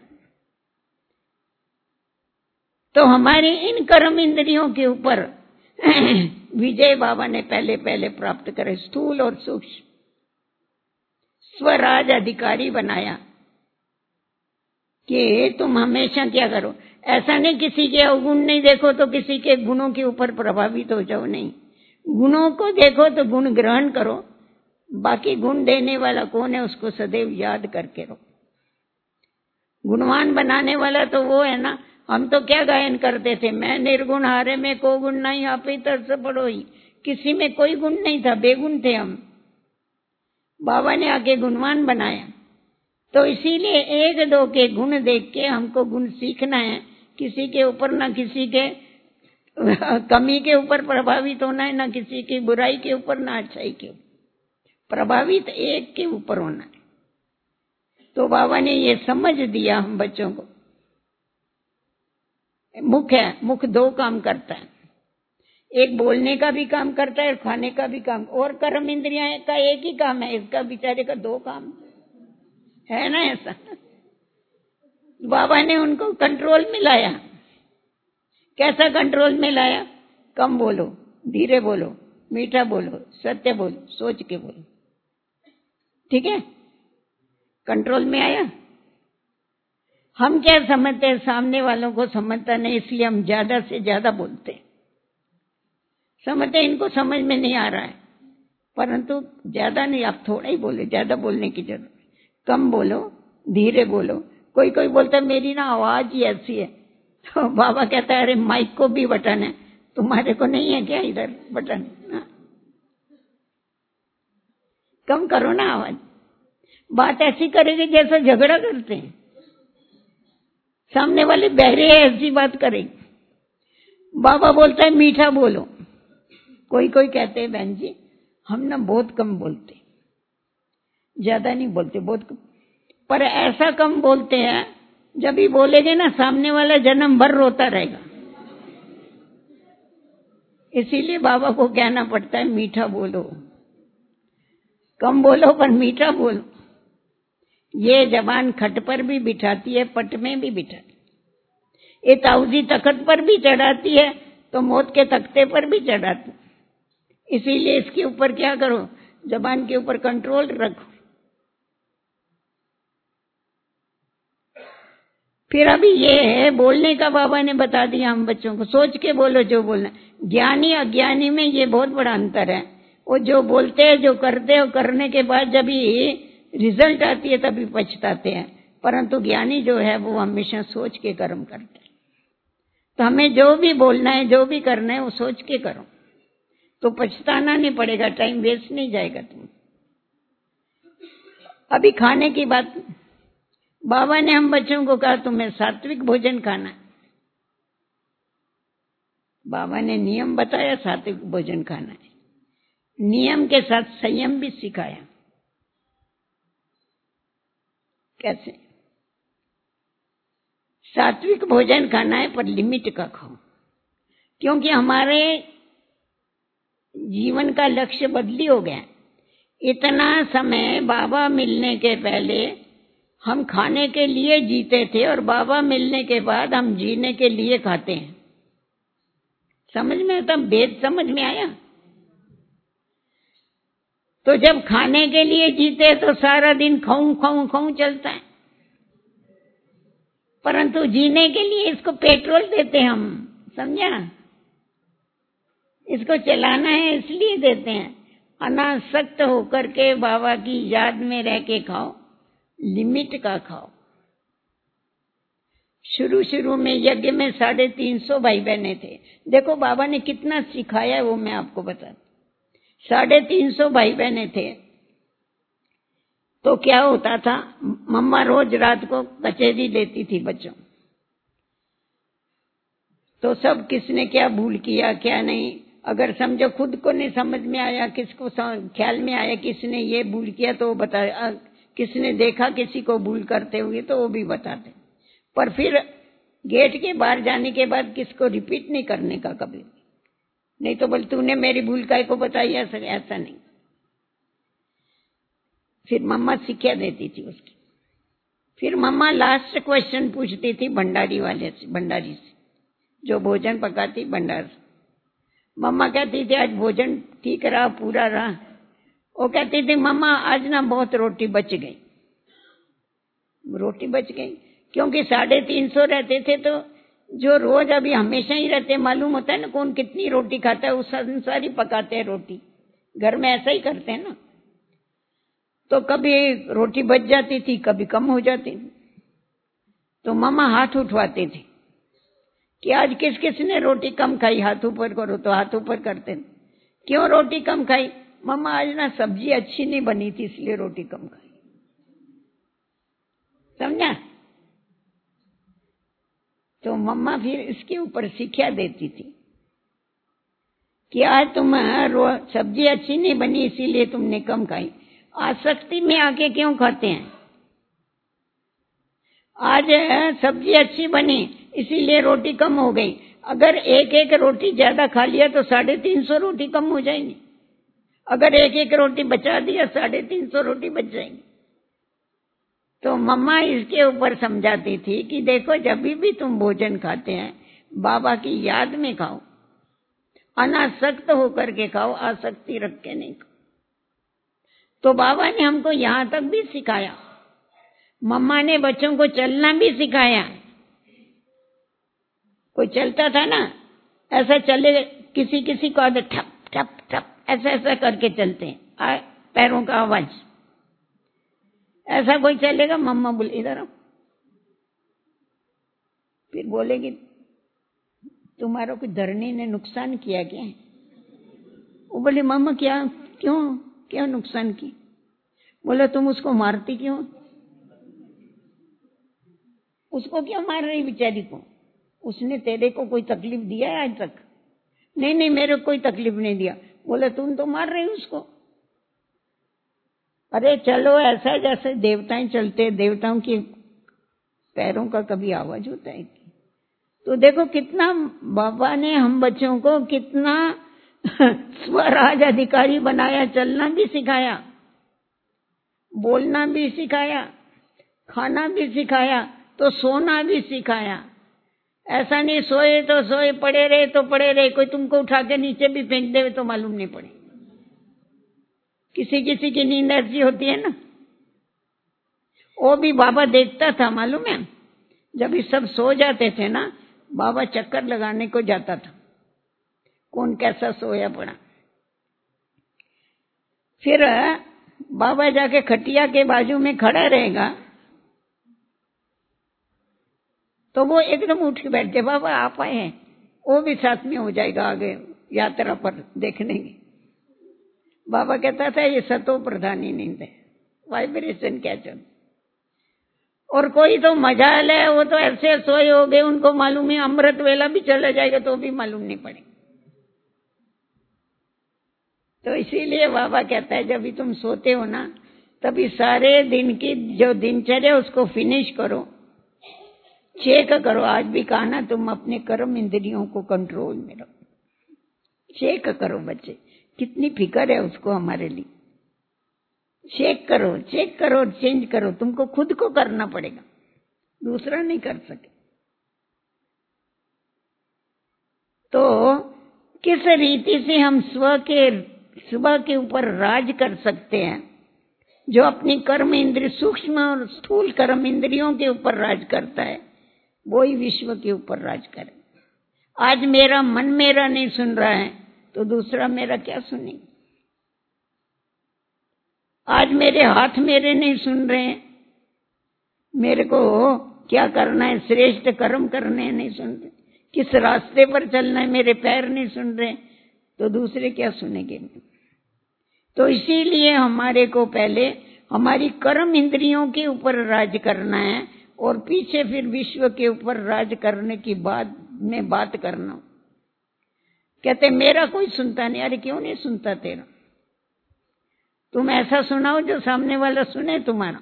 तो हमारी इन कर्म इंद्रियों के ऊपर विजय बाबा ने पहले पहले प्राप्त करे, स्थूल और सूक्ष्म। स्वराज अधिकारी बनाया कि तुम हमेशा क्या करो, ऐसा नहीं किसी के अवगुण नहीं देखो तो किसी के गुणों के ऊपर प्रभावित हो जाओ, नहीं, गुणों को देखो तो गुण ग्रहण करो, बाकी गुण देने वाला कौन है उसको सदैव याद करके रहो। गुणवान बनाने वाला तो वो है ना। हम तो क्या गायन करते थे, मैं निर्गुण हारे में को गुण नहीं, आप ही तरस पड़ो ही। किसी में कोई गुण नहीं था, बेगुण थे हम। बाबा ने आके गुणवान बनाया। तो इसीलिए एक दो के गुण देख के हमको गुण सीखना है किसी के ऊपर, ना किसी के कमी के ऊपर प्रभावित होना है, ना किसी की बुराई के ऊपर, ना अच्छाई के ऊपर। प्रभावित एक के ऊपर होना है। तो बाबा ने ये समझ दिया हम बच्चों को। मुख है, मुख दो काम करता है, एक बोलने का भी काम करता है और खाने का भी काम, और कर्म इंद्रियां का एक ही काम है, इसका बेचारे का दो काम है ना। ऐसा बाबा ने उनको कंट्रोल में लाया। कैसा कंट्रोल में लाया? कम बोलो, धीरे बोलो, मीठा बोलो, सत्य बोलो, सोच के बोलो। ठीक है, कंट्रोल में आया। हम क्या समझते हैं, सामने वालों को समझता नहीं, इसलिए हम ज्यादा से ज्यादा बोलते हैं। समझते इनको समझ में नहीं आ रहा है, परंतु ज्यादा नहीं, आप थोड़ा ही बोले, ज्यादा बोलने की जरूरत। कम बोलो, धीरे बोलो। कोई कोई बोलता है मेरी ना आवाज ही ऐसी है, तो बाबा कहता है अरे माइक को भी बटन है, तुम्हारे को नहीं है क्या इधर बटन? कम करो ना आवाज। बात ऐसी करेगी जैसा झगड़ा करते हैं, सामने वाले बहरे है ऐसी बात करेगी। बाबा बोलता है मीठा बोलो। कोई कोई कहते हैं बहन जी हम ना बहुत कम बोलते, ज्यादा नहीं बोलते, बहुत कम। पर ऐसा कम बोलते हैं, जब भी बोलेंगे ना सामने वाला जन्म भर रोता रहेगा। इसीलिए बाबा को कहना पड़ता है मीठा बोलो, कम बोलो पर मीठा बोलो। ये जबान खट पर भी बिठाती है, पट में भी बिठाती है। ये ताऊजी तख्त पर भी चढ़ाती है, तो मौत के तख्ते पर भी चढ़ाती है। इसीलिए इसके ऊपर क्या करो, जबान के ऊपर कंट्रोल रखो। फिर अभी ये है बोलने का, बाबा ने बता दिया हम बच्चों को, सोच के बोलो जो बोलना। ज्ञानी अज्ञानी में ये बहुत बड़ा अंतर है। वो जो बोलते हैं, जो करते हैं, करने के बाद जब ही रिजल्ट आती है तभी पछताते हैं, परंतु ज्ञानी जो है वो हमेशा सोच के कर्म करते हैं। तो हमें जो भी बोलना है, जो भी करना है, वो सोच के करो, तो पछताना नहीं पड़ेगा, टाइम वेस्ट नहीं जाएगा तुम। अभी खाने की बात, बाबा ने हम बच्चों को कहा तुम्हें सात्विक भोजन खाना है। बाबा ने नियम बताया, सात्विक भोजन खाना है। नियम के साथ संयम भी सिखाया। कैसे? सात्विक भोजन खाना है पर लिमिट का खाओ, क्योंकि हमारे जीवन का लक्ष्य बदली हो गया। इतना समय बाबा मिलने के पहले हम खाने के लिए जीते थे, और बाबा मिलने के बाद हम जीने के लिए खाते हैं। समझ में आता? भेद समझ में आया? तो जब खाने के लिए जीते तो सारा दिन खाऊं खाऊं खाऊं चलता है, परंतु जीने के लिए इसको पेट्रोल देते हम। समझा? इसको चलाना है इसलिए देते हैं। अनासक्त होकर के बाबा की याद में रह के खाओ, लिमिट का खाओ। शुरू शुरू में यज्ञ में 350 भाई बहने थे। देखो बाबा ने कितना सिखाया है वो मैं आपको बता। 350 भाई बहने थे, तो क्या होता था, मम्मा रोज रात को कचेरी देती थी बच्चों। तो सब किसने क्या भूल किया क्या नहीं, अगर समझो खुद को नहीं समझ में आया, किसको ख्याल में आया किसने ये भूल किया तो वो बता, किसने देखा किसी को भूल करते हुए तो वो भी बताते। पर फिर गेट के बाहर जाने के बाद किसको रिपीट नहीं करने का कभी, नहीं तो बोल तूने मेरी भूल काय को बताई, ऐसा नहीं। फिर मम्मा शिक्षा देती थी उसकी। फिर मम्मा लास्ट क्वेश्चन पूछती थी भंडारी वाले से, भंडारी से जो भोजन पकाती भंडार। मम्मा कहती थी आज भोजन ठीक रहा, पूरा रहा? वो कहती थी मम्मा आज ना बहुत रोटी बच गई। रोटी बच गई क्योंकि 350 रहते थे, तो जो रोज अभी हमेशा ही रहते, मालूम होता है ना कौन कितनी रोटी खाता है, उस अनुसार ही पकाते हैं रोटी। घर में ऐसा ही करते हैं ना। तो कभी रोटी बच जाती थी, कभी कम हो जाती थी। तो मम्मा हाथ उठवाते थे कि आज किस किस ने रोटी कम खाई, हाथ ऊपर करो, तो हाथ ऊपर करते थे। क्यों रोटी कम खाई? मम्मा आज ना सब्जी अच्छी नहीं बनी थी इसलिए रोटी कम खाई। समझा? तो मम्मा फिर इसके ऊपर शिक्षा देती थी कि आज तुम सब्जी अच्छी नहीं बनी इसीलिए तुमने कम खाई। आसक्ति में आके क्यों खाते हैं? आज सब्जी अच्छी बनी इसीलिए रोटी कम हो गई। अगर एक एक रोटी ज्यादा खा लिया तो 350 रोटी कम हो जाएंगी। अगर एक एक रोटी बचा दिया 350 रोटी बच जाएंगी। तो मम्मा इसके ऊपर समझाती थी कि देखो जब भी तुम भोजन खाते हैं बाबा की याद में खाओ, अनासक्त होकर के खाओ, आसक्ति रख के नहीं खाओ। तो बाबा ने हमको यहां तक भी सिखाया। मम्मा ने बच्चों को चलना भी सिखाया। कोई चलता था ना, ऐसा चले, किसी किसी को आदत ठप ठप ठप ऐसा ऐसा करके चलते हैं, पैरों का आवाज। ऐसा कोई चलेगा, मम्मा बोले इधर आओ। फिर बोलेगी तुम्हारा कोई धरनी ने नुकसान किया क्या? वो बोले मम्मा क्या, क्यों नुकसान की? बोला तुम उसको मारती क्यों? उसको क्यों मार रही बेचारी को? उसने तेरे को कोई तकलीफ दिया है आज तक? नहीं मेरे को कोई तकलीफ नहीं दिया। बोला तुम तो मार रही उसको। अरे चलो ऐसा जैसे देवताएं चलते, देवताओं के पैरों का कभी आवाज होता है? तो देखो कितना बाबा ने हम बच्चों को कितना स्वराज अधिकारी बनाया, चलना भी सिखाया, बोलना भी सिखाया, खाना भी सिखाया, तो सोना भी सिखाया। ऐसा नहीं सोए तो सोए, पड़े रहे तो पड़े रहे, कोई तुमको उठा के नीचे भी फेंक दे तो मालूम नहीं पड़े। किसी किसी की नींद ऐसी होती है ना, वो भी बाबा देखता था मालूम है। जब ये सब सो जाते थे ना, बाबा चक्कर लगाने को जाता था, कौन कैसा सोया पड़ा। फिर बाबा जाके खटिया के बाजू में खड़ा रहेगा तो वो एकदम उठ के बैठ के बाबा आप आए हैं, वो भी साथ में हो जाएगा आगे यात्रा पर देखने की। बाबा कहता था ये सतो प्रधानी नींद है, वाइब्रेशन क्या चल। और कोई तो मजाल है, वो तो ऐसे सोए हो गए, उनको मालूम है अमृत वेला भी चला जाएगा तो भी मालूम नहीं पड़े। तो इसीलिए बाबा कहता है जब भी तुम सोते हो ना, तभी सारे दिन की जो दिनचर्या उसको फिनिश करो, चेक करो। आज भी कहा ना तुम अपने कर्म इंद्रियों को कंट्रोल में रखो। चेक करो बच्चे, कितनी फिक्र है उसको हमारे लिए। चेक करो, चेंज करो। तुमको खुद को करना पड़ेगा, दूसरा नहीं कर सके। तो किस रीति से हम स्व के ऊपर राज कर सकते हैं? जो अपनी कर्म इंद्रिय, सूक्ष्म और स्थूल कर्म इंद्रियों के ऊपर राज करता है, वो ही विश्व के ऊपर राज करे। आज मेरा मन मेरा नहीं सुन रहा है तो दूसरा मेरा क्या सुनेगा? आज मेरे हाथ मेरे नहीं सुन रहे हैं, मेरे को क्या करना है, श्रेष्ठ कर्म करने हैं, नहीं सुन रहे। किस रास्ते पर चलना है, मेरे पैर नहीं सुन रहे, तो दूसरे क्या सुनेंगे? तो इसीलिए हमारे को पहले हमारी कर्म इंद्रियों के ऊपर राज करना है और पीछे फिर विश्व के ऊपर राज करने की बात करना। कहते मेरा कोई सुनता नहीं। अरे क्यों नहीं सुनता तेरा? तुम ऐसा सुनाओ जो सामने वाला सुने तुम्हारा।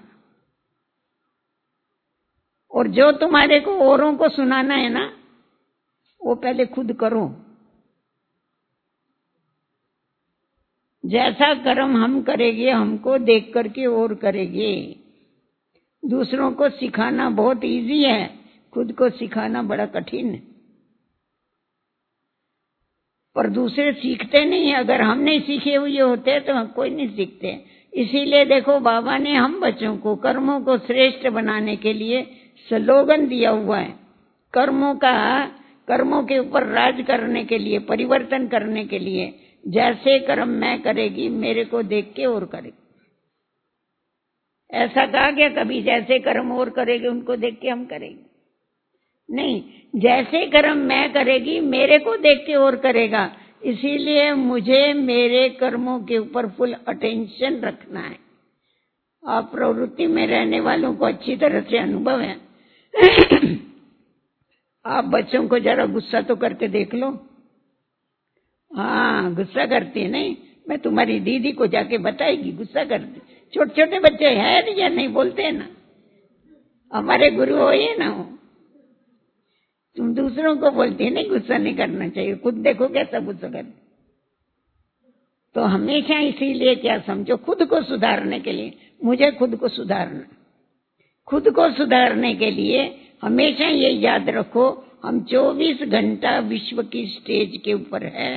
और जो तुम्हारे को औरों को सुनाना है ना, वो पहले खुद करो। जैसा कर्म हम करेंगे, हमको देख करके और करेंगे। दूसरों को सिखाना बहुत इजी है, खुद को सिखाना बड़ा कठिन है। पर दूसरे सीखते नहीं, अगर हम नहीं सीखे हुए होते तो हम कोई नहीं सीखते। इसीलिए देखो बाबा ने हम बच्चों को कर्मों को श्रेष्ठ बनाने के लिए स्लोगन दिया हुआ है। कर्मों के ऊपर राज करने के लिए, परिवर्तन करने के लिए, जैसे कर्म मैं करेगी मेरे को देख के और करेगी। ऐसा कहा गया कभी जैसे कर्म और करेगी उनको देख के हम करेंगे? नहीं, जैसे कर्म मैं करेगी मेरे को देख के और करेगा। इसीलिए मुझे मेरे कर्मों के ऊपर फुल अटेंशन रखना है। आप प्रवृत्ति में रहने वालों को अच्छी तरह से अनुभव है। आप बच्चों को जरा गुस्सा तो करके देख लो। हाँ, गुस्सा करती है नहीं, मैं तुम्हारी दीदी को जाके बताएगी, गुस्सा करती। छोटे छोटे बच्चे हैं या नहीं बोलते हैं ना, हमारे गुरु हो ये ना हो। तुम दूसरों को बोलती है नहीं गुस्सा नहीं करना चाहिए, खुद देखो कैसा गुस्सा करते। तो हमेशा इसीलिए क्या समझो, खुद को सुधारने के लिए, मुझे खुद को सुधारना, खुद को सुधारने के लिए हमेशा ये याद रखो, हम 24 घंटा विश्व की स्टेज के ऊपर है।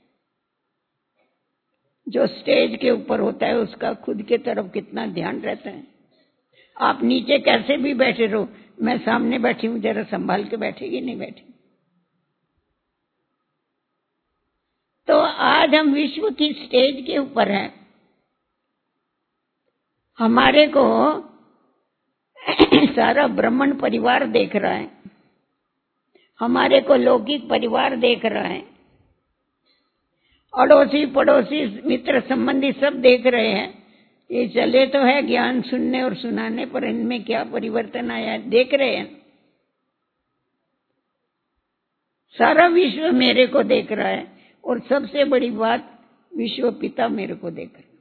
जो स्टेज के ऊपर होता है उसका खुद के तरफ कितना ध्यान रहता है। आप नीचे कैसे भी बैठे रहो, मैं सामने बैठी हूं, जरा संभाल के बैठेगी नहीं बैठी। तो आज हम विश्व की स्टेज के ऊपर हैं, हमारे को सारा ब्राह्मण परिवार देख रहा है, हमारे को लौकिक परिवार देख रहा है, अड़ोसी पड़ोसी मित्र संबंधी सब देख रहे हैं। ये चले तो है ज्ञान सुनने और सुनाने, पर इनमें क्या परिवर्तन आया देख रहे हैं। सारा विश्व मेरे को देख रहा है, और सबसे बड़ी बात विश्व पिता मेरे को देख रहा है।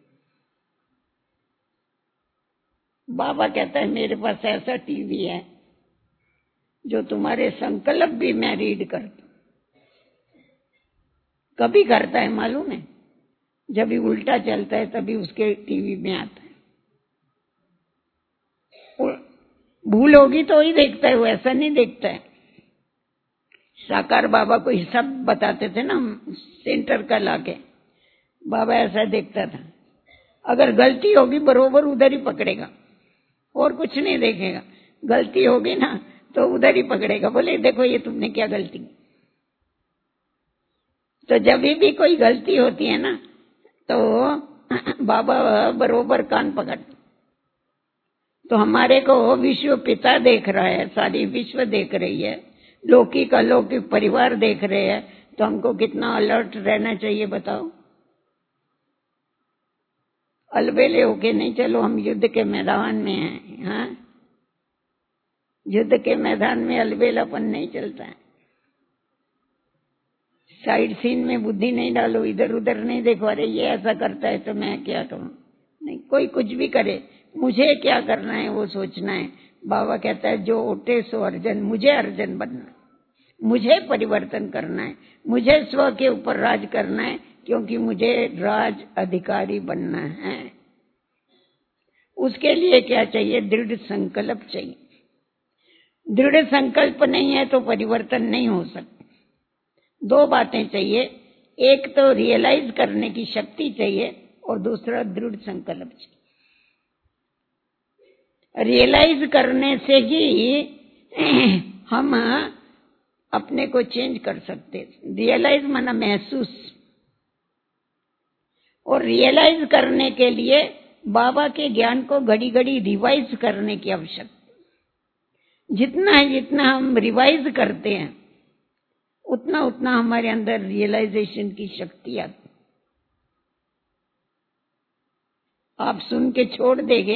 बाबा कहता है मेरे पास ऐसा टीवी है जो तुम्हारे संकल्प भी मैं रीड करता। कभी करता है मालूम है, जब भी उल्टा चलता है तभी उसके टीवी में आता है। भूल होगी तो ही देखता है, वो ऐसा नहीं देखता है। साकार बाबा को हिसाब बताते थे ना सेंटर का लाके, बाबा ऐसा देखता था, अगर गलती होगी बरोबर उधर ही पकड़ेगा और कुछ नहीं देखेगा। गलती होगी ना तो उधर ही पकड़ेगा, बोले देखो ये तुमने क्या गलती। तो जब भी कोई गलती होती है ना तो बाबा बरोबर कान पकड़ते। तो हमारे को विश्व पिता देख रहा है, सारी विश्व देख रही है, लौकिक अलौकिक परिवार देख रहे हैं, तो हमको कितना अलर्ट रहना चाहिए बताओ। अलबेले होके नहीं चलो, हम युद्ध के मैदान में हैं। हाँ, युद्ध के मैदान में अलबेलापन नहीं चलता है। साइड सीन में बुद्धि नहीं डालो, इधर उधर नहीं देखो, अरे ये ऐसा करता है तो मैं क्या करूं। नहीं, कोई कुछ भी करे, मुझे क्या करना है वो सोचना है। बाबा कहता है जो उठे सो अर्जन, मुझे अर्जन बनना, मुझे परिवर्तन करना है, मुझे स्व के ऊपर राज करना है, क्योंकि मुझे राज अधिकारी बनना है। उसके लिए क्या चाहिए? दृढ़ संकल्प चाहिए। दृढ़ संकल्प नहीं है तो परिवर्तन नहीं हो सकता। दो बातें चाहिए, एक तो रियलाइज करने की शक्ति चाहिए और दूसरा दृढ़ संकल्प चाहिए। रियलाइज करने से ही हम अपने को चेंज कर सकते। रियलाइज माना महसूस, और रियलाइज करने के लिए बाबा के ज्ञान को घड़ी घड़ी रिवाइज करने की आवश्यकता। जितना हम रिवाइज करते हैं उतना उतना हमारे अंदर रियलाइजेशन की शक्ति आती। आप सुन के छोड़ देंगे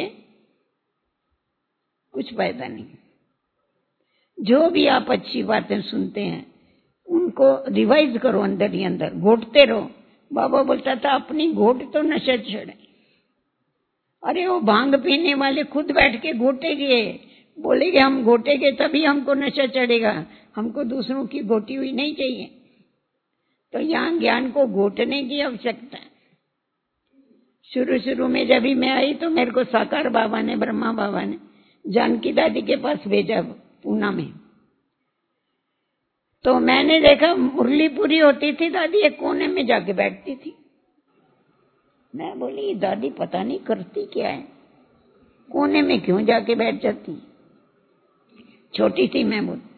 कुछ फायदा नहीं। जो भी आप अच्छी बातें सुनते हैं उनको रिवाइज करो, अंदर ही अंदर घोटते रहो। बाबा बोलता था अपनी घोट तो नशा छेड़े। अरे वो भांग पीने वाले खुद बैठ के घोटेंगे, बोलेंगे हम घोटेंगे तभी हमको नशा चढ़ेगा, हमको दूसरों की घोटी हुई नहीं चाहिए। तो यहाँ ज्ञान को घोटने की आवश्यकता है। शुरू में जब भी मैं आई तो मेरे को साकार बाबा ने, ब्रह्मा बाबा ने जानकी दादी के पास भेजा पूना में। तो मैंने देखा मुरली पूरी होती थी, दादी एक कोने में जाके बैठती थी। मैं बोली दादी पता नहीं करती क्या है, कोने में क्यों जाके बैठ जाती। छोटी थी मैं, बोल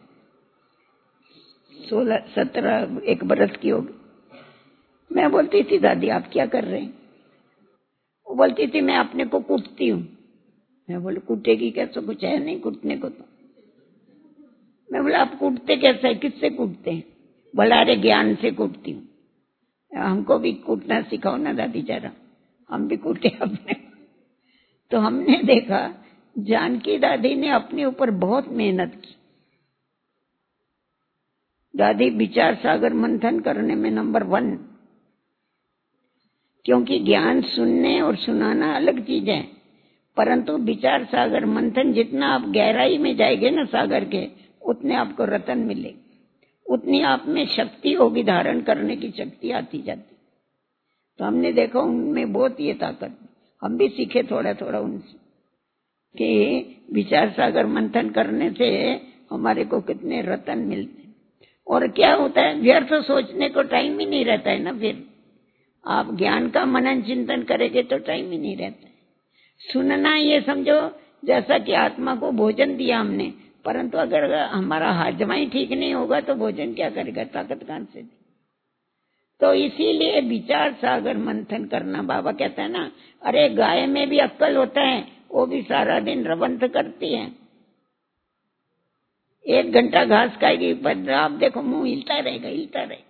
16-17 एक बरस की होगी। मैं बोलती थी दादी आप क्या कर रहे हैं? वो बोलती थी मैं अपने को कूटती हूँ। मैं बोले कूटेगी कैसे, कुछ है नहीं कूटने को। तो मैं बोला आप कूटते कैसे है, किससे कूटते हैं? बोला अरे ज्ञान से कूटती हूँ। हमको भी कूटना सिखाओ ना दादी जरा, हम भी कूटे अपने। तो हमने देखा जानकी दादी ने अपने ऊपर बहुत मेहनत की। दादी विचार सागर मंथन करने में नंबर 1, क्योंकि ज्ञान सुनने और सुनाना अलग चीज है, परंतु विचार सागर मंथन जितना आप गहराई में जाएंगे ना सागर के, उतने आपको रतन मिलेगी, उतनी आप में शक्ति होगी, धारण करने की शक्ति आती जाती। तो हमने देखा उनमें बहुत ये ताकत, हम भी सीखे थोड़ा थोड़ा उनसे कि विचार सागर मंथन करने से हमारे को कितने रतन मिलते हैं। और क्या होता है, व्यर्थ सोचने को टाइम ही नहीं रहता है ना। फिर आप ज्ञान का मनन चिंतन करेंगे तो टाइम ही नहीं रहता है। सुनना ये समझो जैसा कि आत्मा को भोजन दिया हमने, परंतु अगर हमारा हाजमा ही ठीक नहीं होगा तो भोजन क्या करेगा, ताकत कहां से दी। तो इसीलिए विचार सागर मंथन करना, बाबा कहता है ना, अरे गाय में भी अक्ल होता है, वो भी सारा दिन रवंथ करती है, 1 घंटा घास खाएगी पर आप देखो मुंह हिलता रहेगा, हिलता रहेगा।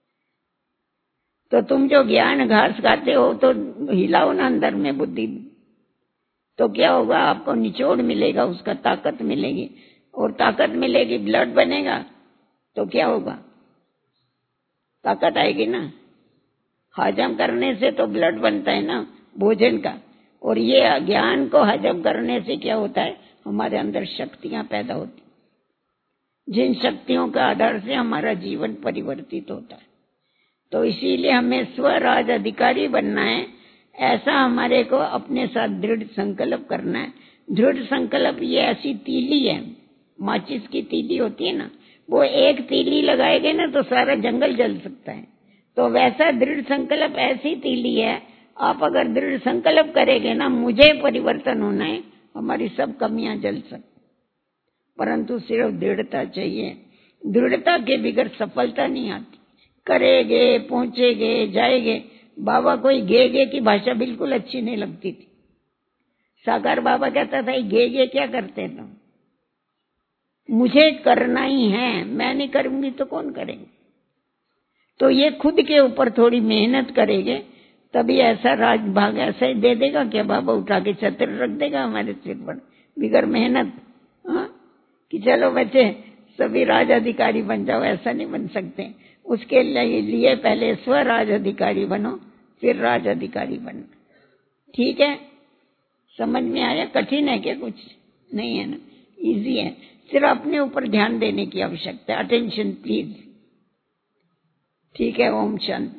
तो तुम जो ज्ञान घास खाते हो तो हिलाओ ना अंदर में बुद्धि, तो क्या होगा, आपको निचोड़ मिलेगा, उसका ताकत मिलेगी, और ताकत मिलेगी, ब्लड बनेगा, तो क्या होगा, ताकत आएगी ना। हजम करने से तो ब्लड बनता है ना भोजन का, और ये ज्ञान को हजम करने से क्या होता है, हमारे अंदर शक्तियां पैदा होती, जिन शक्तियों का आधार से हमारा जीवन परिवर्तित होता है। तो इसीलिए हमें स्वराज अधिकारी बनना है, ऐसा हमारे को अपने साथ दृढ़ संकल्प करना है। दृढ़ संकल्प ये ऐसी तीली है, माचिस की तीली होती है ना, वो एक तीली लगाएंगे ना तो सारा जंगल जल सकता है। तो वैसा दृढ़ संकल्प ऐसी तीली है, आप अगर दृढ़ संकल्प करेंगे ना, मुझे परिवर्तन होना है, हमारी सब कमियां जल सकती, परंतु सिर्फ दृढ़ता चाहिए। दृढ़ता के बगैर सफलता नहीं आती। करेंगे, पहुंचेंगे, जाएंगे। बाबा कोई गे की भाषा बिल्कुल अच्छी नहीं लगती थी। साकार बाबा कहता था गे क्या करते तुम, मुझे करना ही है, मैं नहीं करूंगी तो कौन करेंगे। तो ये खुद के ऊपर थोड़ी मेहनत करेंगे तभी ऐसा राज भाग ऐसा ही दे देगा क्या, बाबा उठा के छत्र रख देगा हमारे सिर पर बिगर मेहनत। हाँ कि चलो बच्चे सभी राज अधिकारी बन जाओ, ऐसा नहीं बन सकते। उसके लिए पहले स्वराज अधिकारी बनो, फिर राज अधिकारी बनो। ठीक है, समझ में आया? कठिन है क्या? कुछ नहीं है ना, इजी है। सिर्फ अपने ऊपर ध्यान देने की आवश्यकता है। Attention please. ठीक है, ओम शांति।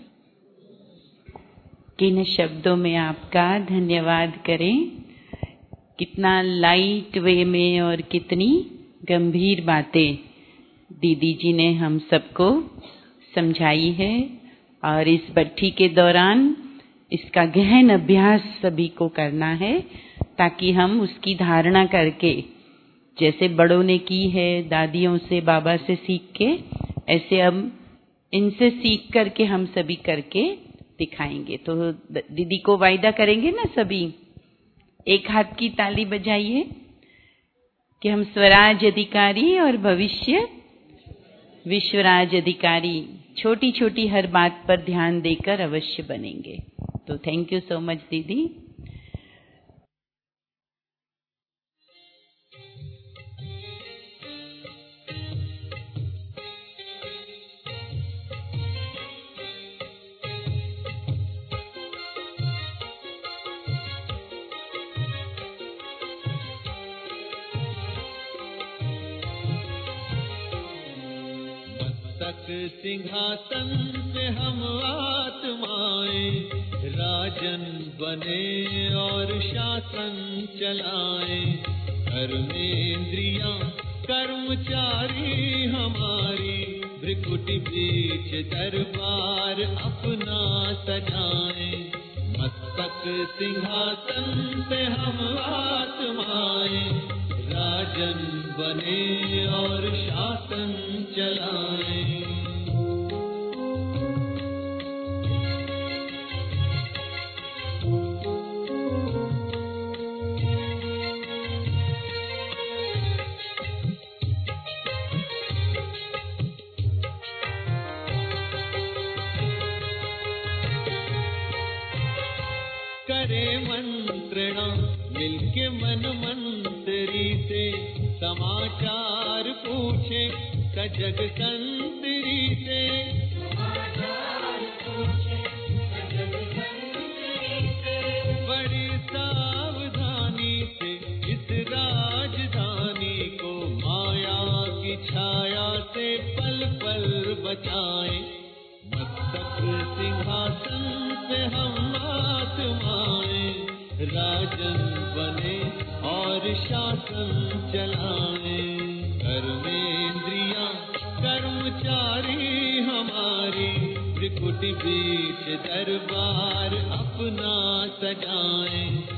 किन शब्दों में आपका धन्यवाद करें, कितना लाइट वे में और कितनी गंभीर बातें दीदी जी ने हम सबको समझाई है। और इस भट्ठी के दौरान इसका गहन अभ्यास सभी को करना है, ताकि हम उसकी धारणा करके, जैसे बड़ों ने की है दादियों से बाबा से सीख के, ऐसे अब इनसे सीख करके हम सभी करके दिखाएंगे। तो दीदी को वायदा करेंगे ना सभी, एक हाथ की ताली बजाइए कि हम स्वराज अधिकारी और भविष्य विश्वराज अधिकारी छोटी छोटी हर बात पर ध्यान देकर अवश्य बनेंगे। तो थैंक यू सो मच दीदी। सिंहासन पे हम आत्माएं राजन बने और शासन चलाएं। कर्मेंद्रियां कर्मचारी हमारी, भ्रिकुटी बीच दरबार अपना सजाएं। मस्तक सिंहासन पे हम आत्माएं राजन बने और शासन चलाएं। करे मंत्रणा मिलके मन मंत्री से, समाचार पूछे सजग संतरी से, बड़ी सावधानी से इस राजधानी को माया की छाया से पल पल बचाएं। मस्तक सिंहासन पे हम आत्माएं, राजन बने और शासन चलाएं। कर्मेंद्रियां कर्मचारी हमारी, त्रिकुटी बीच दरबार अपना सजाएं।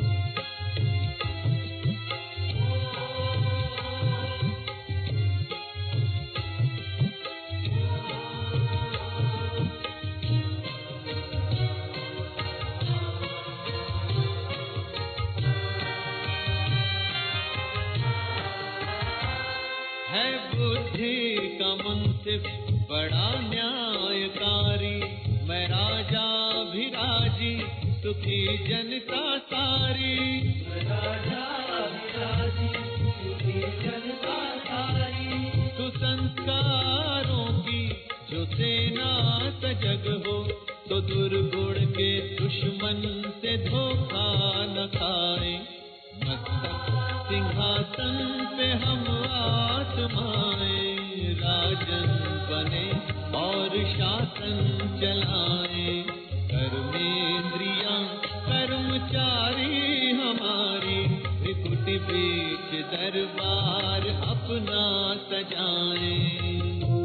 है बुद्धि का मुंसिफ बड़ा न्यायकारी, मैं राजा भी राजी सुखी जनता सारी। सुसंस्कारों की जो सेना सजग हो, तो दुर्गुण के दुश्मन से धोखा न खाए। मस्तक सिंहासन पे हम आत्माएं, राजन बने और शासन चलाएं। कर्मेंद्रियां कर्मचारी हमारी, त्रिकुटी बीच दरबार अपना सजाएं।